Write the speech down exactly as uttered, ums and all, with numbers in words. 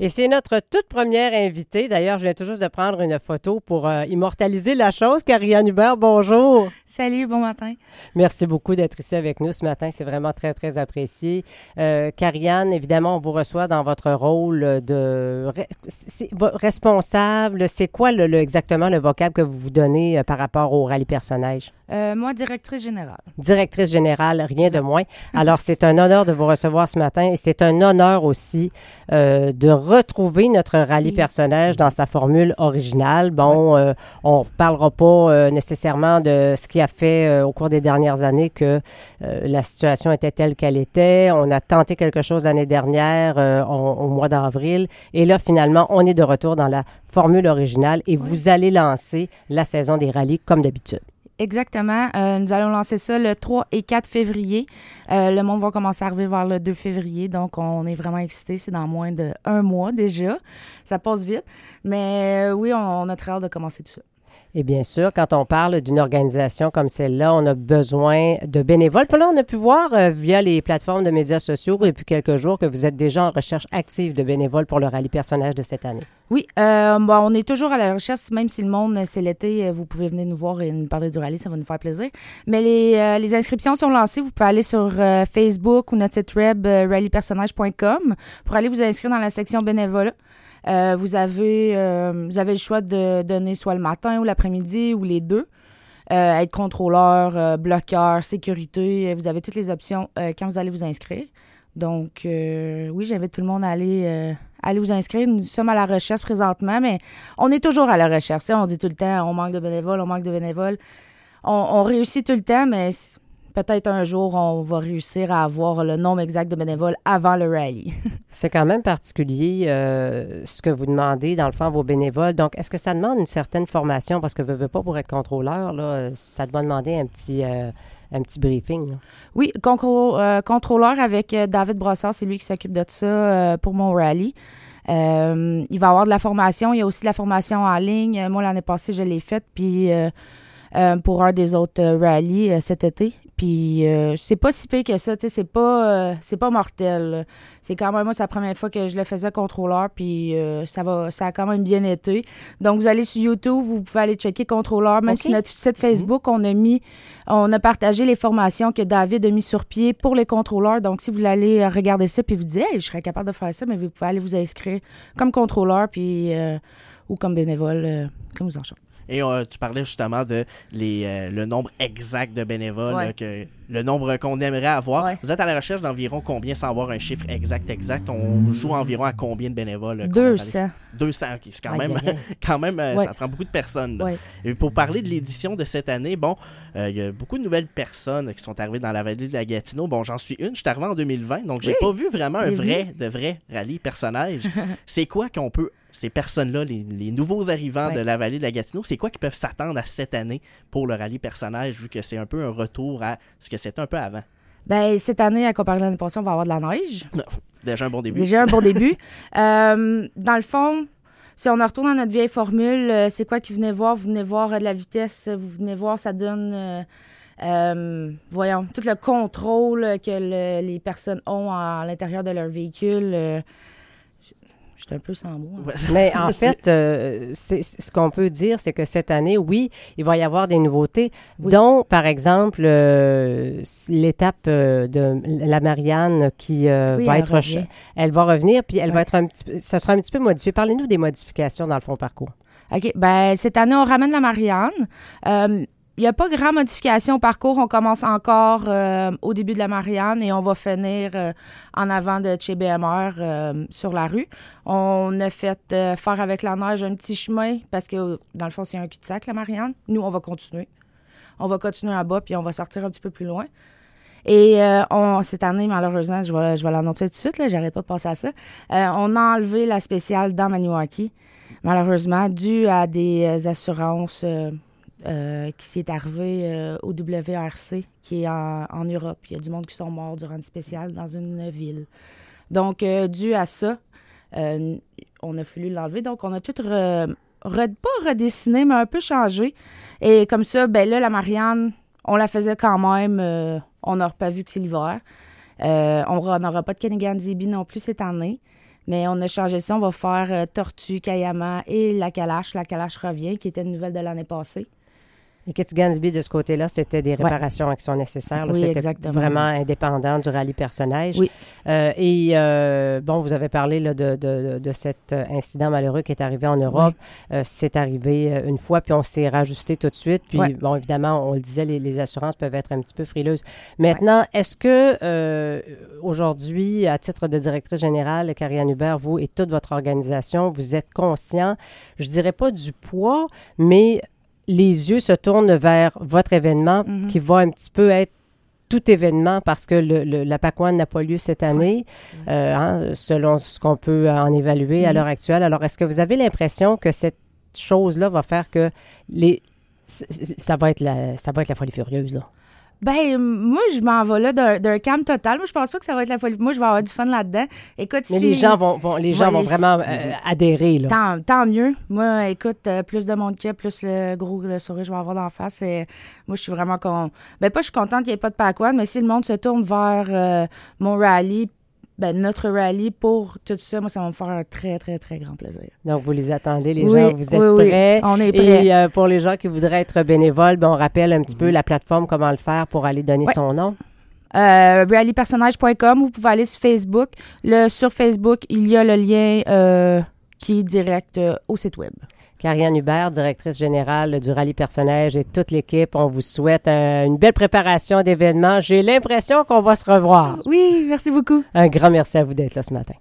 Et c'est notre toute première invitée. D'ailleurs, je viens tout juste de prendre une photo pour euh, immortaliser la chose. Karianne Hubert, bonjour. Salut, bon matin. Merci beaucoup d'être ici avec nous ce matin. C'est vraiment très, très apprécié. Euh, Karianne, évidemment, on vous reçoit dans votre rôle de c'est, responsable. C'est quoi le, le, exactement le vocable que vous vous donnez euh, par rapport au rallye personnage? Euh, moi, directrice générale. Directrice générale, rien Exact. de moins. Alors, c'est un honneur de vous recevoir ce matin et c'est un honneur aussi euh, de retrouver notre rallye oui. personnage dans sa formule originale. Bon, oui. euh, on ne parlera pas euh, nécessairement de ce qui a fait euh, au cours des dernières années que euh, la situation était telle qu'elle était. On a tenté quelque chose l'année dernière euh, on, au mois d'avril et là, finalement, on est de retour dans la formule originale et oui. vous allez lancer la saison des rallyes comme d'habitude. Exactement. Euh, nous allons lancer ça le trois et quatre février. Euh, le monde va commencer à arriver vers le deux février, donc on est vraiment excités. C'est dans moins d'un mois déjà. Ça passe vite. Mais euh, oui, on, on a très hâte de commencer tout ça. Et bien sûr, quand on parle d'une organisation comme celle-là, on a besoin de bénévoles. Puis là, on a pu voir euh, via les plateformes de médias sociaux depuis quelques jours que vous êtes déjà en recherche active de bénévoles pour le rallye personnage de cette année. Oui, euh, bon, on est toujours à la recherche, même si le monde, c'est l'été, vous pouvez venir nous voir et nous parler du rallye, ça va nous faire plaisir. Mais les, euh, les inscriptions sont lancées, vous pouvez aller sur euh, Facebook ou notre site web euh, rallye personnage point com pour aller vous inscrire dans la section bénévolat. Euh, vous avez euh, vous avez le choix de donner soit le matin ou l'après-midi ou les deux. Euh, être contrôleur, euh, bloqueur, sécurité, vous avez toutes les options euh, quand vous allez vous inscrire. Donc, euh, oui, j'invite tout le monde à aller, euh, aller vous inscrire. Nous sommes à la recherche présentement, mais on est toujours à la recherche. On dit tout le temps, on manque de bénévoles, on manque de bénévoles. On, on réussit tout le temps, mais peut-être un jour, on va réussir à avoir le nombre exact de bénévoles avant le rallye. C'est quand même particulier euh, ce que vous demandez, dans le fond, à vos bénévoles. Donc, est-ce que ça demande une certaine formation? Parce que, veux, veux pas, pour être contrôleur, là, ça doit demander un petit... Euh, un petit briefing. Là. Oui, contrô- euh, contrôleur avec euh, David Brossard, c'est lui qui s'occupe de ça euh, pour mon rallye. Euh, il va y avoir de la formation. Il y a aussi de la formation en ligne. Moi, l'année passée, je l'ai faite, puis euh, euh, pour un des autres euh, rallyes euh, cet été. Puis euh, c'est pas si pire que ça, tu sais, c'est pas euh, c'est pas mortel. Là. C'est quand même, moi, c'est la première fois que je le faisais contrôleur, puis euh, ça va ça a quand même bien été. Donc, vous allez sur YouTube, vous pouvez aller checker contrôleur. Même okay. sur notre site Facebook, mmh. on a mis, on a partagé les formations que David a mis sur pied pour les contrôleurs. Donc, si vous allez regarder ça, puis vous dites, hey, je serais capable de faire ça, mais vous pouvez aller vous inscrire comme contrôleur, puis euh, ou comme bénévole, euh, comme vous en chantez. Et euh, tu parlais justement de les, euh, le nombre exact de bénévoles, ouais. là, que, le nombre qu'on aimerait avoir. Ouais. Vous êtes à la recherche d'environ combien, sans avoir un chiffre exact, exact? On joue environ à combien de bénévoles? deux cents. deux cents, okay. C'est quand ouais, même, ouais. quand même euh, ouais. ça prend beaucoup de personnes. Là. Ouais. Et pour parler de l'édition de cette année, bon, il euh, y a beaucoup de nouvelles personnes qui sont arrivées dans la vallée de la Gatineau. Bon, j'en suis une, je suis arrivé en deux mille vingt, donc j'ai oui. pas vu vraiment un vrai, de vrai rallye personnage. C'est quoi qu'on peut... Ces personnes-là, les, les nouveaux arrivants ouais. de la vallée de la Gatineau, c'est quoi qu'ils peuvent s'attendre à cette année pour le rallye personnage, vu que c'est un peu un retour à ce que c'était un peu avant? Bien, cette année, à comparer à l'année passée, on va avoir de la neige. Non, déjà un bon début. Déjà un bon début. Euh, dans le fond, si on retourne à notre vieille formule, euh, c'est quoi qu'ils venaient voir? Vous venez voir euh, de la vitesse, vous venez voir, ça donne... Euh, Euh, voyons, tout le contrôle que le, les personnes ont à, à l'intérieur de leur véhicule. Euh, je suis un peu sans mots. Hein. Mais en fait, euh, c'est, c'est, ce qu'on peut dire, c'est que cette année, oui, il va y avoir des nouveautés, oui. dont, par exemple, euh, l'étape euh, de la Marianne qui euh, oui, va elle être... Revient. Elle va revenir, puis elle ouais. va être un petit peu... Ça sera un petit peu modifié. Parlez-nous des modifications dans le fond parcours. OK. Bien, cette année, on ramène la Marianne. Euh, Il n'y a pas grand modification au parcours. On commence encore euh, au début de la Marianne et on va finir euh, en avant de chez B M R euh, sur la rue. On a fait euh, faire avec la neige un petit chemin parce que, dans le fond, c'est un cul-de-sac, la Marianne. Nous, on va continuer. On va continuer en bas puis on va sortir un petit peu plus loin. Et euh, on, cette année, malheureusement, je vais, je vais l'annoncer tout de suite, là, j'arrête pas de penser à ça. Euh, on a enlevé la spéciale dans Maniwaki, malheureusement, dû à des euh, assurances... Euh, Euh, qui s'est arrivé euh, au W R C, qui est en, en Europe. Il y a du monde qui sont morts durant une spéciale dans une ville. Donc, euh, dû à ça, euh, on a fallu l'enlever. Donc, on a tout, re, re, pas redessiné, mais un peu changé. Et comme ça, ben là, la Marianne, on la faisait quand même. Euh, on n'aura pas vu que c'est l'hiver. Euh, on n'aura pas de Kennegan-Zibi non plus cette année. Mais on a changé ça. On va faire euh, Tortue, Kayama et la Calache. La Calache revient, qui était une nouvelle de l'année passée. Et Kitzgansby, de ce côté-là, c'était des réparations ouais. qui sont nécessaires. Là. Oui, c'était exactement. Vraiment indépendant du rallye personnage. Oui. Euh, et euh, bon, vous avez parlé là, de, de, de cet incident malheureux qui est arrivé en Europe. Oui. Euh, c'est arrivé une fois, puis on s'est rajusté tout de suite. Puis, oui. bon, évidemment, on le disait, les, les assurances peuvent être un petit peu frileuses. Maintenant, oui. est-ce que euh, aujourd'hui, à titre de directrice générale, Karianne Hubert, vous et toute votre organisation, vous êtes conscient, je dirais pas du poids, mais les yeux se tournent vers votre événement mm-hmm. qui va un petit peu être tout événement parce que le, le, la PAC-One n'a pas lieu cette année, oui, euh, hein, selon ce qu'on peut en évaluer mm-hmm. à l'heure actuelle. Alors, est-ce que vous avez l'impression que cette chose-là va faire que les ça va être la, ça va être la folie furieuse, là? Ben, moi, je m'en vais là d'un, d'un calme total. Moi, je pense pas que ça va être la folie. Moi, je vais avoir du fun là-dedans. Écoute, Mais si... les gens vont, vont, les gens ouais, vont les... vraiment euh, adhérer, là. Tant, tant mieux. Moi, écoute, euh, plus de monde qu'il y a, plus le gros le sourire que je vais avoir d'en face. Et moi, je suis vraiment... Con... Ben, pas je suis contente qu'il n'y ait pas de PAC-One, mais si le monde se tourne vers euh, mon rallye, ben, notre rallye pour tout ça, moi, ça va me faire un très, très, très grand plaisir. Donc, vous les attendez, les oui, gens, vous êtes oui, prêts. Oui, on est prêts. Et euh, pour les gens qui voudraient être bénévoles, ben, on rappelle un petit mmh. peu la plateforme, comment le faire pour aller donner oui. son nom. Euh, rally personnage point com, vous pouvez aller sur Facebook. Le, sur Facebook, il y a le lien euh, qui est direct euh, au site web. Karianne Hubert, directrice générale du Rallye Personnage et toute l'équipe, on vous souhaite un, une belle préparation d'événements. J'ai l'impression qu'on va se revoir. Oui, merci beaucoup. Un grand merci à vous d'être là ce matin.